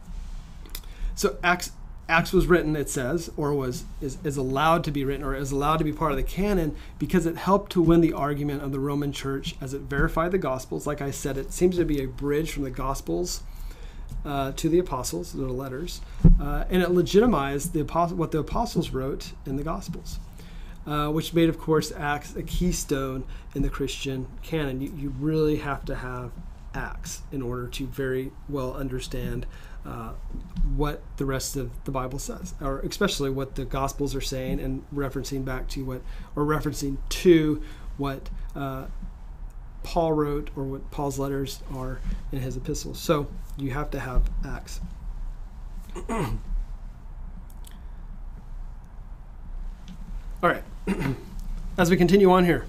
Acts was written, it says, or is allowed to be written, or is allowed to be part of the canon because it helped to win the argument of the Roman Church as it verified the Gospels. Like I said, it seems to be a bridge from the Gospels to the apostles, the letters, and it legitimized what the apostles wrote in the Gospels, which made, of course, Acts a keystone in the Christian canon. You really have to have Acts in order to very well understand what the rest of the Bible says, or especially what the Gospels are saying, and referencing to what Paul wrote, or what Paul's letters are in his epistles. So you have to have Acts. All right. As we continue on here,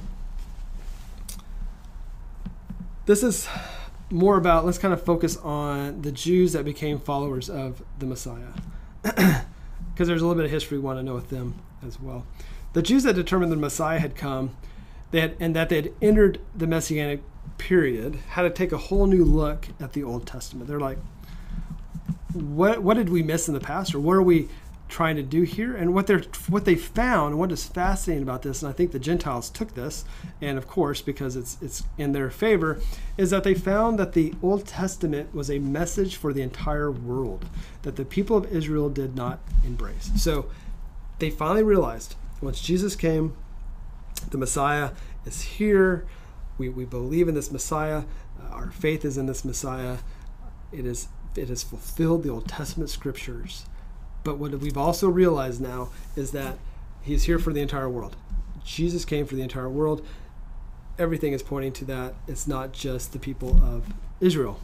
this is more about, let's kind of focus on the Jews that became followers of the Messiah, because there's a little bit of history we want to know with them as well. The Jews that determined the Messiah had come, and that they had entered the Messianic period, had to take a whole new look at the Old Testament. They're like, what did we miss in the past, or what are we trying to do here? And what they found, what is fascinating about this, and I think the Gentiles took this, and of course because it's in their favor, is that they found that the Old Testament was a message for the entire world that the people of Israel did not embrace. So they finally realized, once Jesus came, the Messiah is here. We believe in this Messiah. Our faith is in this Messiah. It has fulfilled the Old Testament scriptures. But what we've also realized now is that he's here for the entire world. Jesus came for the entire world. everything is pointing to that. It's not just the people of Israel.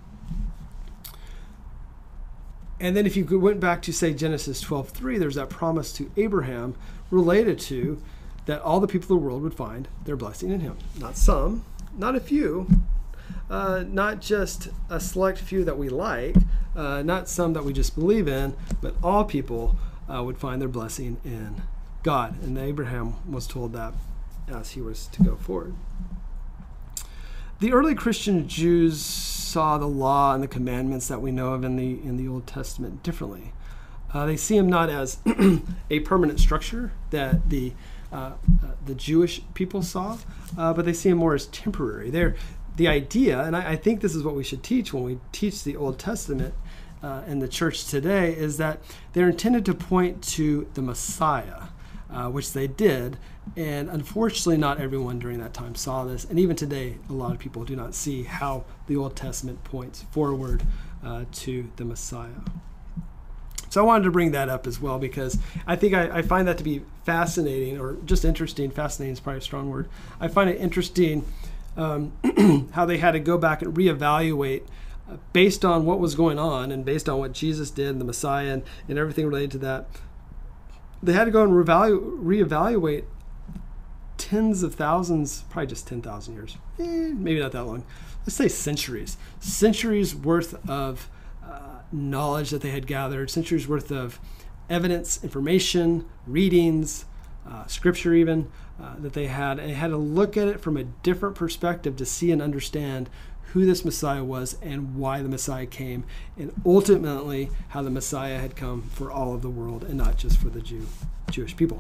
And then if you went back to, say, Genesis 12:3, there's that promise to Abraham related to that all the people of the world would find their blessing in him. Not some, not a few, not just a select few that we like, not some that we just believe in, but all people would find their blessing in God. And Abraham was told that as he was to go forward. The early Christian Jews saw the law and the commandments that we know of in the Old Testament differently. They see them not as a permanent structure that the Jewish people saw, but they see them more as temporary. They're the idea, and I think this is what we should teach when we teach the Old Testament in the church today, is that they're intended to point to the Messiah, which they did. And unfortunately, not everyone during that time saw this. And even today, a lot of people do not see how the Old Testament points forward to the Messiah. So I wanted to bring that up as well, because I think I find that to be fascinating, or just interesting. Fascinating is probably a strong word. I find it interesting how they had to go back and reevaluate based on what was going on and based on what Jesus did and the Messiah and everything related to that. They had to go and reevaluate tens of thousands, probably just 10,000 years, maybe not that long. Let's say centuries worth of knowledge that they had gathered, centuries worth of evidence, information, readings, scripture even, that they had. And they had to look at it from a different perspective to see and understand who this Messiah was and why the Messiah came, and ultimately how the Messiah had come for all of the world and not just for the Jewish people.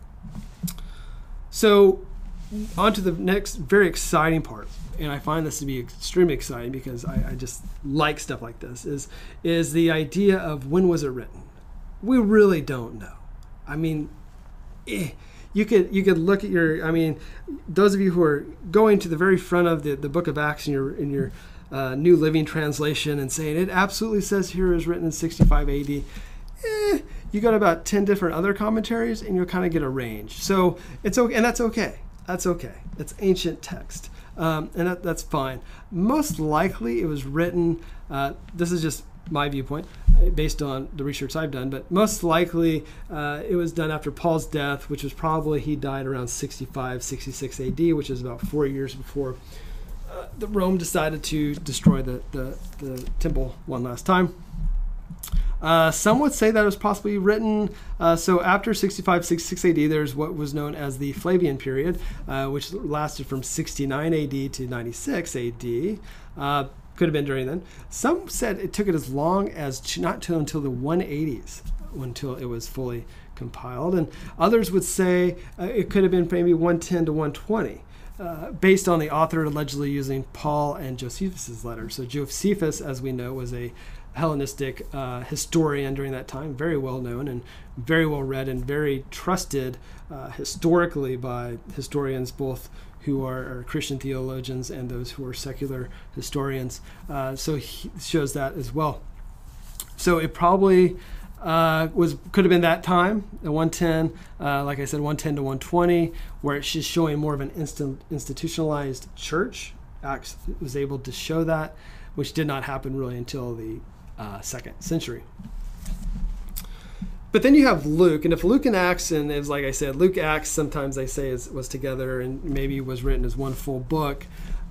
So on to the next very exciting part, and I find this to be extremely exciting because I just like stuff like this, is the idea of when was it written? We really don't know. I mean, you could look at those of you who are going to the very front of the book of Acts in your New Living Translation and saying it absolutely says here is written in 65 AD. You got about 10 different other commentaries, and you'll kind of get a range. So it's okay, and that's okay. That's okay. It's ancient text, and that's fine. Most likely, it was written. This is just my viewpoint, based on the research I've done, but most likely it was done after Paul's death, which was probably he died around 65, 66 AD, which is about 4 years before the Rome decided to destroy the temple one last time. Some would say that it was possibly written, so after 65, 66 AD, there's what was known as the Flavian period, which lasted from 69 AD to 96 AD. Could have been during then. Some said it took it as long as not until the 180s until it was fully compiled. And others would say it could have been maybe 110 to 120. Based on the author allegedly using Paul and Josephus' letters. So Josephus, as we know, was a Hellenistic historian during that time, very well known and very well read and very trusted historically by historians, both who are Christian theologians and those who are secular historians. So he shows that as well. So it probably could have been that time, the 110, like I said, 110 to 120, where it's just showing more of an institutionalized church. Acts was able to show that, which did not happen really until the 2nd century. But then you have Luke, and if Luke and Acts, and it's like I said, Luke, Acts, sometimes they say was together and maybe was written as one full book.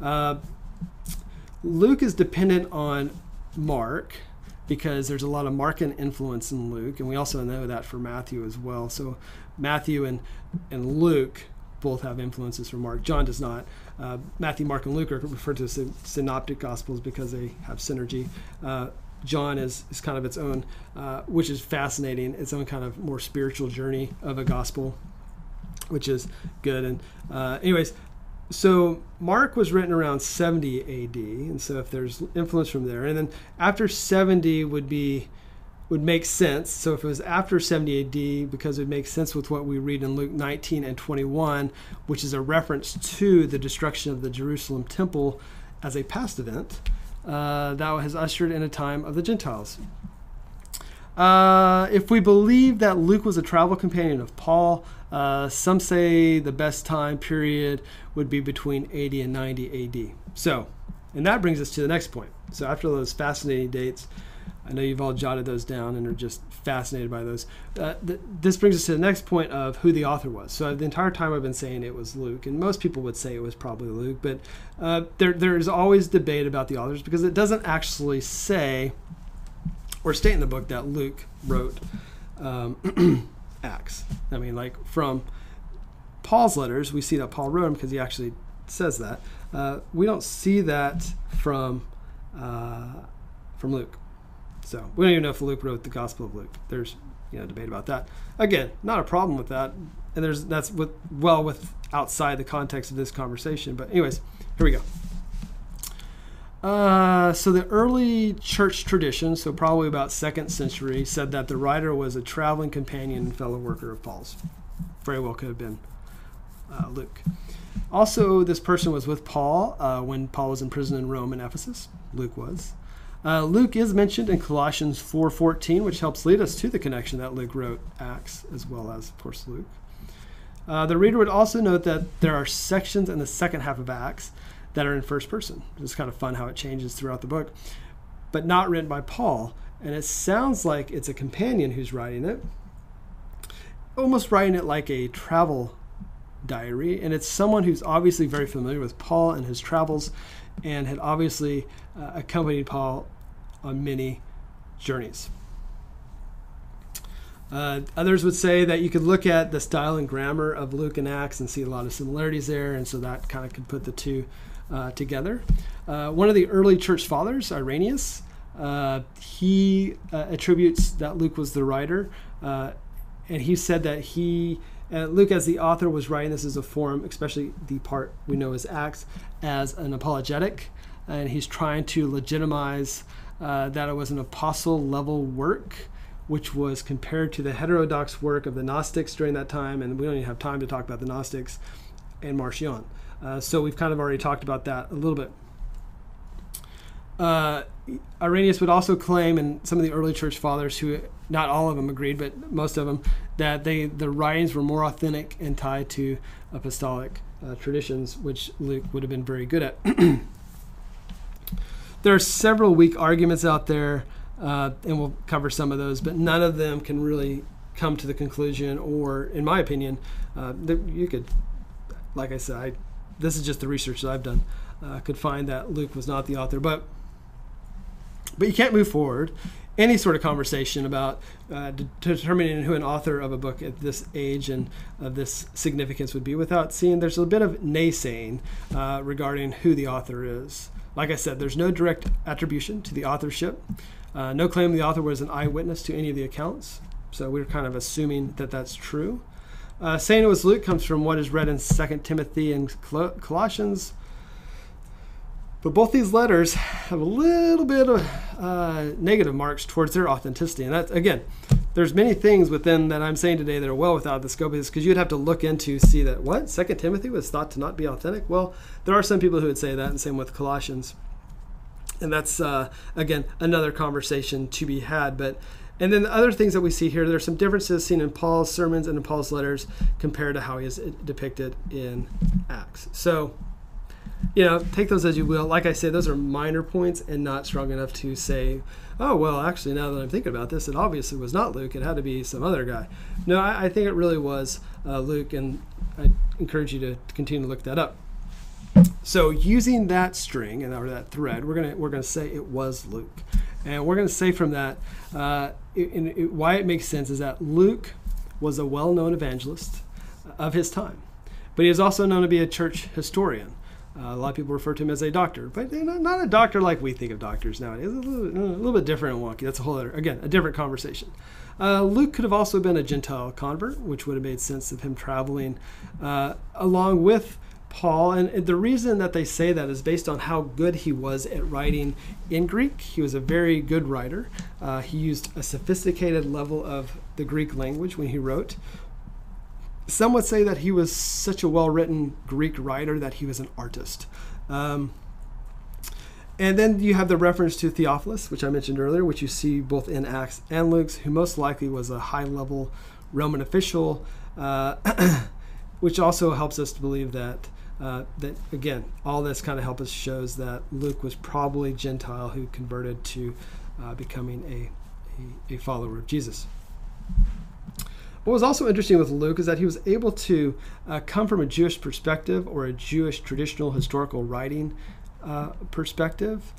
Luke is dependent on Mark, because there's a lot of Markan influence in Luke, and we also know that for Matthew as well. So Matthew and Luke both have influences from Mark. John does not. Matthew, Mark, and Luke are referred to as synoptic gospels because they have synergy. John is kind of its own, which is fascinating, its own kind of more spiritual journey of a gospel, which is good. And anyways, so Mark was written around 70 AD, and so if there's influence from there, and then after 70 would make sense. So if it was after 70 AD, because it makes sense with what we read in Luke 19 and 21, which is a reference to the destruction of the Jerusalem temple as a past event, that has ushered in a time of the Gentiles. If we believe that Luke was a travel companion of Paul, some say the best time period would be between 80 and 90 AD. So, and that brings us to the next point. So after those fascinating dates, I know you've all jotted those down and are just fascinated by those. This brings us to the next point of who the author was. So the entire time I've been saying it was Luke, and most people would say it was probably Luke, but there is always debate about the authors because it doesn't actually say or state in the book that Luke wrote Acts. I mean, like from Paul's letters, we see that Paul wrote them because he actually says that. We don't see that from Luke. So we don't even know if Luke wrote the Gospel of Luke. There's debate about that. Again, not a problem with that, and that's outside the context of this conversation. But anyways, here we go. So the early church tradition, so probably about 2nd century, said that the writer was a traveling companion and fellow worker of Paul's. Very well could have been Luke. Also, this person was with Paul when Paul was in prison in Rome and Ephesus. Luke was. Luke is mentioned in Colossians 4:14, which helps lead us to the connection that Luke wrote Acts, as well as, of course, Luke. The reader would also note that there are sections in the second half of Acts that are in first person. It's kind of fun how it changes throughout the book, but not written by Paul. And it sounds like it's a companion who's writing it, almost writing it like a travel diary. And it's someone who's obviously very familiar with Paul and his travels and had obviously accompanied Paul on many journeys. Others would say that you could look at the style and grammar of Luke and Acts and see a lot of similarities there, and so that kind of could put the two together. One of the early church fathers, Irenaeus, he attributes that Luke was the writer, and he said that Luke, as the author, was writing this as a form, especially the part we know as Acts, as an apologetic, and he's trying to legitimize that it was an apostle-level work, which was compared to the heterodox work of the Gnostics during that time, and we don't even have time to talk about the Gnostics and Marcion. So we've kind of already talked about that a little bit. Irenaeus would also claim, and some of the early church fathers, who not all of them agreed, but most of them, that the writings were more authentic and tied to apostolic traditions, which Luke would have been very good at. There are several weak arguments out there, and we'll cover some of those, but none of them can really come to the conclusion, or, in my opinion, you could, like I said, this is just the research that I've done, could find that Luke was not the author, but you can't move forward any sort of conversation about determining who an author of a book at this age and of this significance would be without seeing there's a bit of naysaying regarding who the author is. Like I said, there's no direct attribution to the authorship. No claim the author was an eyewitness to any of the accounts. So we're kind of assuming that that's true. Saying it was Luke comes from what is read in 2 Timothy and Colossians. But both these letters have a little bit of negative marks towards their authenticity. And that, again, there's many things within that I'm saying today that are well without the scope of this, because you'd have to look into see that, what? 2 Timothy was thought to not be authentic? Well, there are some people who would say that, and same with Colossians. And that's, again, another conversation to be had. And then the other things that we see here, there's some differences seen in Paul's sermons and in Paul's letters compared to how he is depicted in Acts. So, take those as you will. Like I said, those are minor points and not strong enough to say, oh, well, actually, now that I'm thinking about this, it obviously was not Luke. It had to be some other guy. No, I think it really was Luke, and I encourage you to continue to look that up. So using that string or that thread, we're gonna say it was Luke, and we're gonna say from that why it makes sense is that Luke was a well-known evangelist of his time, but he is also known to be a church historian. A lot of people refer to him as a doctor, but not a doctor like we think of doctors nowadays. A little bit different and wonky. That's a whole other, again, a different conversation. Luke could have also been a Gentile convert, which would have made sense of him traveling along with Paul. And the reason that they say that is based on how good he was at writing in Greek. He was a very good writer. He used a sophisticated level of the Greek language when he wrote. Some would say that he was such a well-written Greek writer that he was an artist. And then you have the reference to Theophilus, which I mentioned earlier, which you see both in Acts and Luke's, who most likely was a high-level Roman official, which also helps us to believe that, again, all this kind of helps us shows that Luke was probably Gentile who converted to becoming a follower of Jesus. What was also interesting with Luke is that he was able to come from a Jewish perspective or a Jewish traditional historical writing perspective,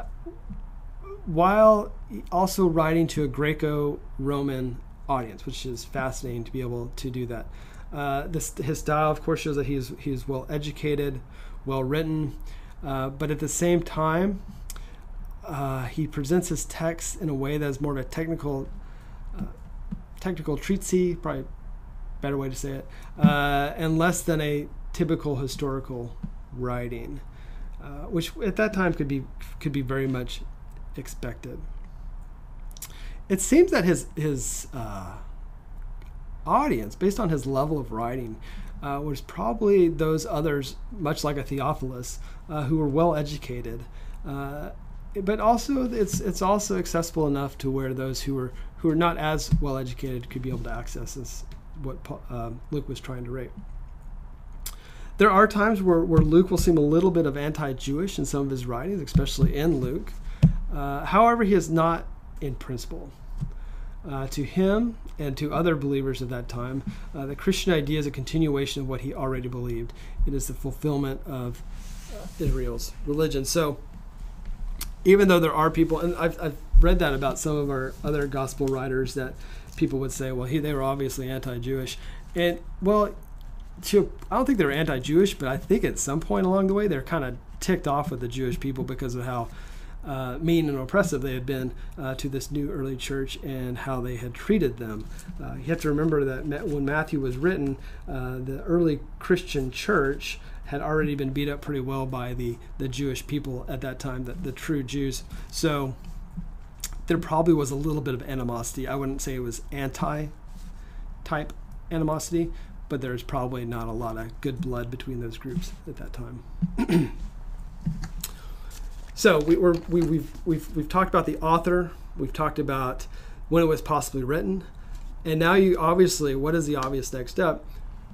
while also writing to a Greco-Roman audience, which is fascinating to be able to do that. His style, of course, shows that he's well educated, well written, but at the same time, he presents his text in a way that is more of a technical treatise, probably a better way to say it, and less than a typical historical writing, which at that time could be very much expected. It seems that his audience, based on his level of writing, was probably those others, much like a Theophilus, who were well educated. But also, it's also accessible enough to where those who are not as well educated could be able to access this, what Luke was trying to write. There are times where Luke will seem a little bit of anti-Jewish in some of his writings, especially in Luke. However, he is not in principle. To him and to other believers of that time, the Christian idea is a continuation of what he already believed. It is the fulfillment of Israel's religion. So, even though there are people, and I've read that about some of our other gospel writers, that people would say, well, they were obviously anti-Jewish. And, well, I don't think they were anti-Jewish, but I think at some point along the way, they're kind of ticked off with the Jewish people because of how mean and oppressive they had been to this new early church and how they had treated them. You have to remember that when Matthew was written, the early Christian church had already been beat up pretty well by the Jewish people at that time, the true Jews. So there probably was a little bit of animosity. I wouldn't say it was anti-type animosity, but there's probably not a lot of good blood between those groups at that time. So we've talked about the author. We've talked about when it was possibly written, and now obviously, what is the obvious next step?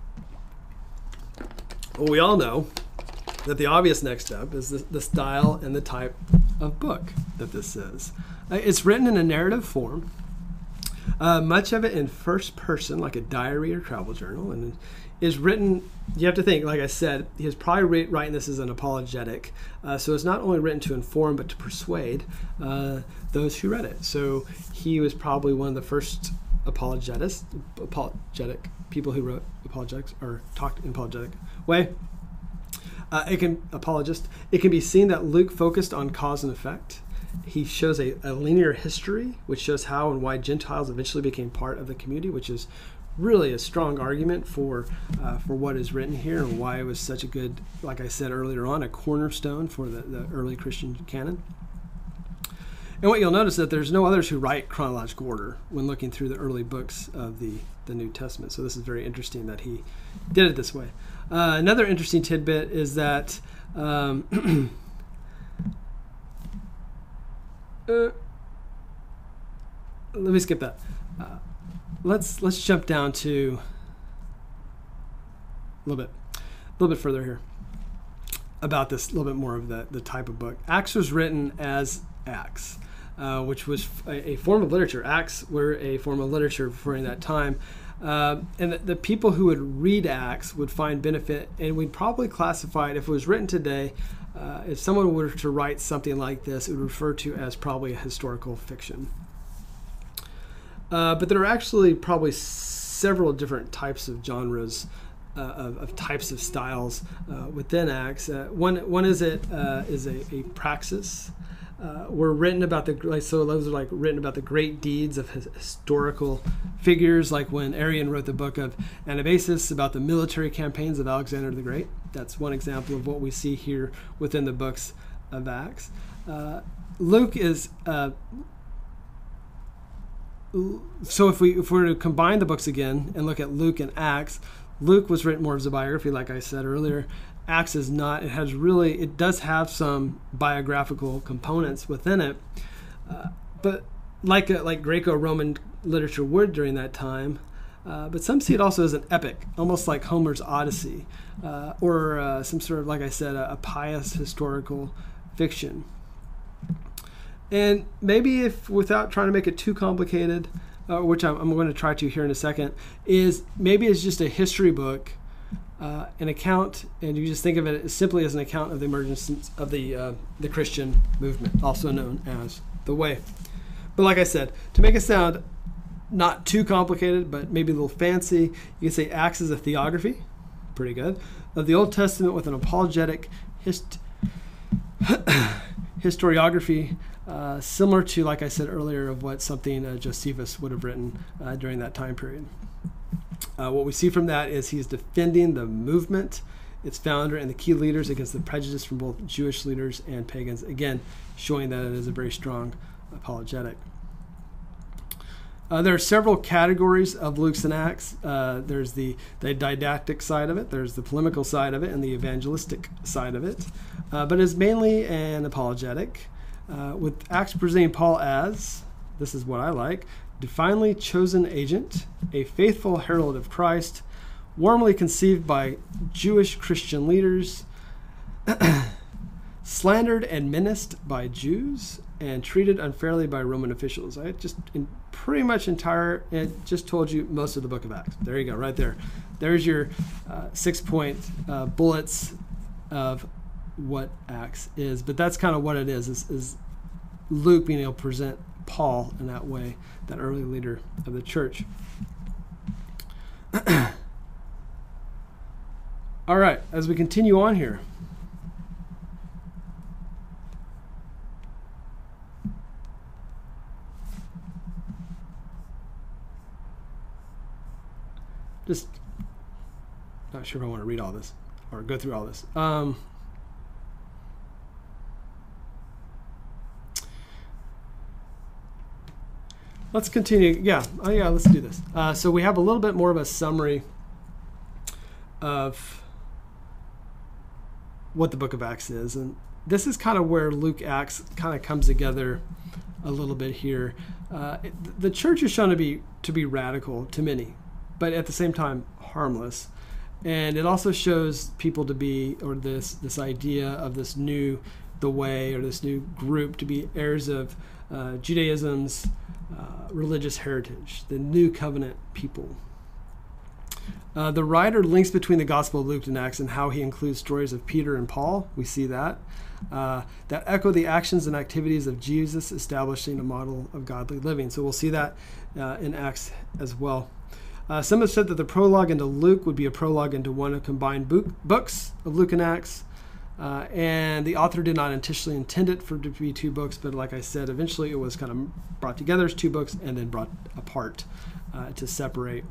Well, we all know that the obvious next step is the style and the type of book that this is. It's written in a narrative form, much of it in first person, like a diary or travel journal, and is written, you have to think, like I said, he was probably writing this as an apologetic. So it's not only written to inform, but to persuade those who read it. So he was probably one of the first apologetic people who wrote apologetics or talked in apologetic way. It can be seen that Luke focused on cause and effect. He shows a linear history, which shows how and why Gentiles eventually became part of the community, which is really a strong argument for what is written here and why it was such a good, like I said earlier on, a cornerstone for the early Christian canon. And what you'll notice is that there's no others who write chronological order when looking through the early books of the New Testament. So this is very interesting that he did it this way. Another interesting tidbit is that let me skip that. Let's jump down to a little bit further here about this, a little bit more of the type of book. Acts was written as Acts, which was a form of literature. Acts were a form of literature during that time. And the people who would read Acts would find benefit, and we'd probably classify it, if it was written today, if someone were to write something like this, it would refer to as probably a historical fiction. But there are actually probably several different types of genres, of types of styles within Acts. One is a praxis. Were written about those are written about the great deeds of historical figures, like when Arrian wrote the book of Anabasis about the military campaigns of Alexander the Great. That's one example of what we see here within the books of Acts. Luke is so if we were to combine the books again and look at Luke and Acts, Luke was written more as a biography, like I said earlier. Acts is not. It does have some biographical components within it, but like Greco-Roman literature would during that time. But some see it also as an epic, almost like Homer's Odyssey, or some sort of, like I said, a pious historical fiction. And maybe, if without trying to make it too complicated, which I'm going to try to here in a second, is maybe it's just a history book, an account, and you just think of it simply as an account of the emergence of the Christian movement, also known as the Way. But like I said, to make it sound not too complicated, but maybe a little fancy, you can say Acts is a theography, pretty good, of the Old Testament with an apologetic historiography, similar to, like I said earlier, of what something Josephus would have written during that time period. What we see from that is he's defending the movement, its founder, and the key leaders against the prejudice from both Jewish leaders and pagans, again, showing that it is a very strong apologetic. There are several categories of Luke's and Acts. There's the didactic side of it, there's the polemical side of it, and the evangelistic side of it. But it's mainly an apologetic, with Acts presenting Paul as, this is what I like, divinely chosen agent, a faithful herald of Christ, warmly conceived by Jewish Christian leaders, slandered and menaced by Jews, and treated unfairly by Roman officials. I just just told you most of the book of Acts. There you go, right there. There's your 6-point bullets of what Acts is. But that's kind of what it is Luke being able to present Paul in that way, that early leader of the church. All right, as we continue on here. Just not sure if I want to read all this or go through all this. Let's continue. Let's do this. So we have a little bit more of a summary of what the book of Acts is. And this is kind of where Luke Acts kind of comes together a little bit here. The church is shown to be radical to many, but at the same time harmless. And it also shows people to be, or this idea of the way, or this new group to be heirs of Judaism's religious heritage, the new covenant people. The writer links between the Gospel of Luke and Acts and how he includes stories of Peter and Paul. We see that echo the actions and activities of Jesus, establishing a model of godly living. So we'll see that in Acts as well. Some have said that the prologue into Luke would be a prologue into one of combined books of Luke and Acts. And the author did not intentionally intend it to be two books, but like I said, eventually it was kind of brought together as two books and then brought apart to separate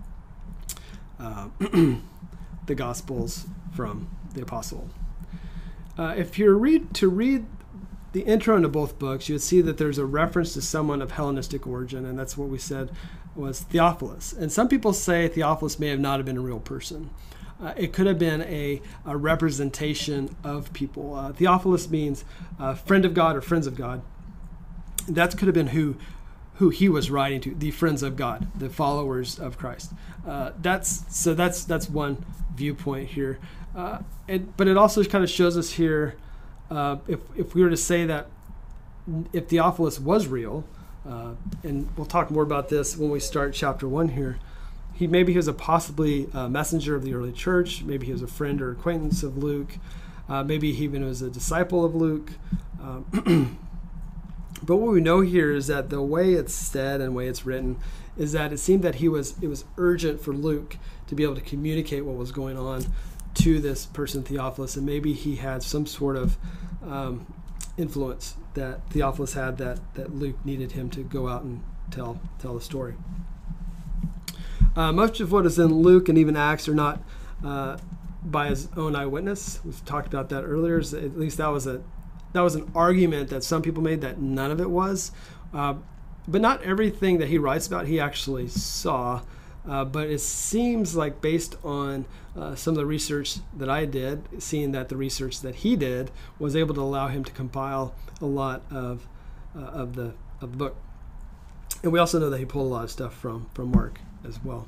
the Gospels from the Apostle. If you read the intro into both books, you would see that there's a reference to someone of Hellenistic origin, and that's what we said was Theophilus. And some people say Theophilus may have not have been a real person. It could have been a representation of people. Theophilus means friend of God or friends of God. That could have been who he was writing to, the friends of God, the followers of Christ. That's one viewpoint here. But it also kind of shows us here, if we were to say that if Theophilus was real, and we'll talk more about this when we start chapter 1 here, maybe he was possibly a messenger of the early church. Maybe he was a friend or acquaintance of Luke. Maybe he even was a disciple of Luke. But what we know here is that the way it's said and the way it's written is that it seemed that it was urgent for Luke to be able to communicate what was going on to this person Theophilus, and maybe he had some sort of influence that Theophilus had that Luke needed him to go out and tell the story. Much of what is in Luke and even Acts are not by his own eyewitness. We've talked about that earlier. At least that was an argument that some people made, that none of it was. But not everything that he writes about he actually saw. But it seems like based on some of the research that I did, seeing that the research that he did was able to allow him to compile a lot of the book. And we also know that he pulled a lot of stuff from Mark as well.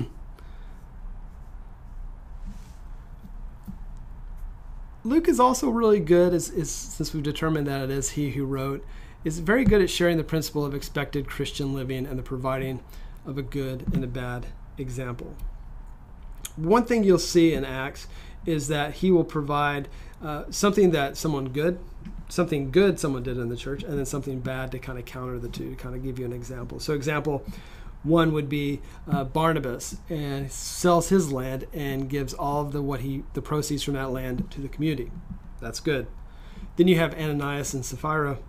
Luke is also really good, since we've determined that it is he who wrote, is very good at sharing the principle of expected Christian living and the providing of a good and a bad example. One thing you'll see in Acts is that he will provide something good someone did in the church, and then something bad to kind of counter the two, to kind of give you an example. So example one would be Barnabas, and sells his land and gives all of the proceeds from that land to the community. That's good. Then you have Ananias and Sapphira,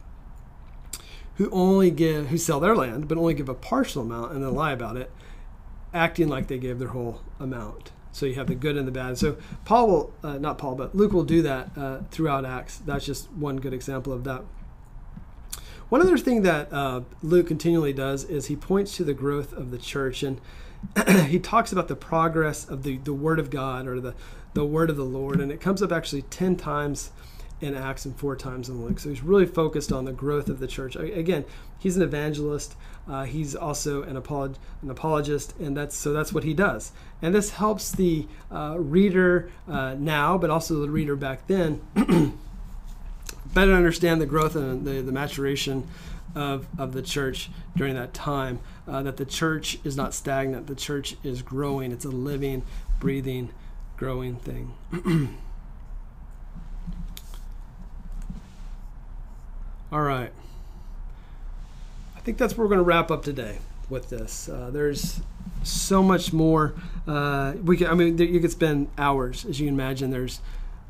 who sell their land, but only give a partial amount and then lie about it, acting like they gave their whole amount. So you have the good and the bad. So Luke will do that throughout Acts. That's just one good example of that. One other thing that Luke continually does is he points to the growth of the church, and he talks about the progress of the Word of God, or the Word of the Lord, and it comes up actually 10 times in Acts and 4 times in Luke. So he's really focused on the growth of the church. Again, he's an evangelist. He's also an apologist, and that's what he does. And this helps the reader now, but also the reader back then, better understand the growth and the maturation of the church during that time, that the church is not stagnant. The church is growing. It's a living, breathing, growing thing. All right. I think that's where we're going to wrap up today with this. There's so much more. You could spend hours, as you can imagine. There's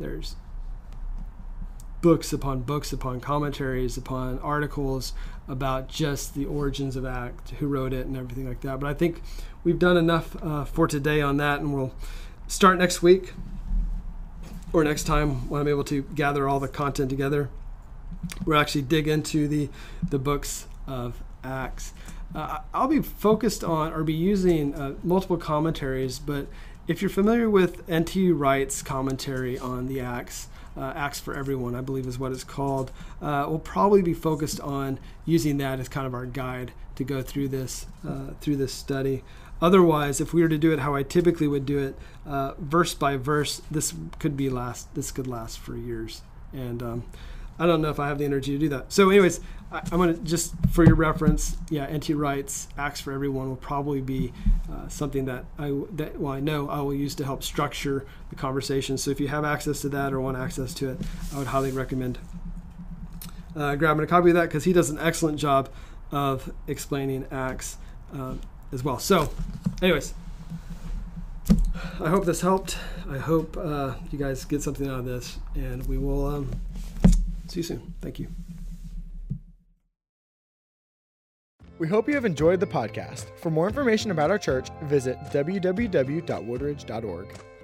books upon commentaries, upon articles about just the origins of Acts, who wrote it, and everything like that. But I think we've done enough for today on that, and we'll start next week or next time when I'm able to gather all the content together. We'll actually dig into the books of Acts. I'll be focused on, or be using multiple commentaries, but if you're familiar with N.T. Wright's commentary on the Acts, Acts for Everyone, I believe is what it's called, we'll probably be focused on using that as kind of our guide to go through this study. Otherwise, if we were to do it how I typically would do it, verse by verse, this could last for years. And I don't know if I have the energy to do that. So anyways, I'm going to, just for your reference, N.T. Wright's Acts for Everyone will probably be something that I know I will use to help structure the conversation. So if you have access to that or want access to it, I would highly recommend grabbing a copy of that, because he does an excellent job of explaining Acts as well. So anyways, I hope this helped. I hope you guys get something out of this, and we will see you soon. Thank you. We hope you have enjoyed the podcast. For more information about our church, visit www.woodridge.org.